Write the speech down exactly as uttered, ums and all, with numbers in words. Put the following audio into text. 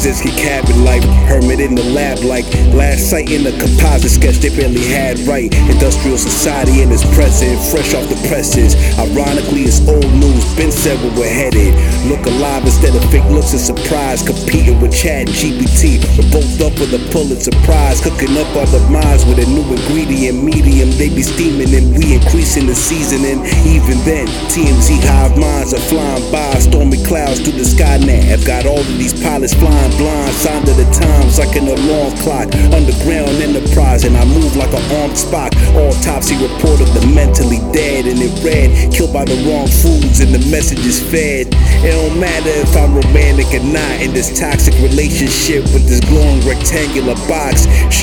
Resist get cabin life, hermit in the lab like last sight in the composite sketch they barely had right. Industrial society in its present, fresh off the presses. Ironically, it's old news, been said where we're headed. Look alive instead of fake looks and surprise. Competing with Chat G P T, we're both up for the Pulitzer Prize. Cooking up our demise with a new ingredient, medium. They be steaming and we increasing the seasoning. Even then, T M Z hive minds are flying by, stormy clouds through the sky net. I've got all of these pilots flying blind, signed to the times like an alarm clock. Underground enterprise, and I move like an armed Spock. Autopsy report of the mentally dead, and it read, killed by the wrong foods and the message is fed. It don't matter if I'm romantic or not in this toxic relationship with this glowing rectangular box.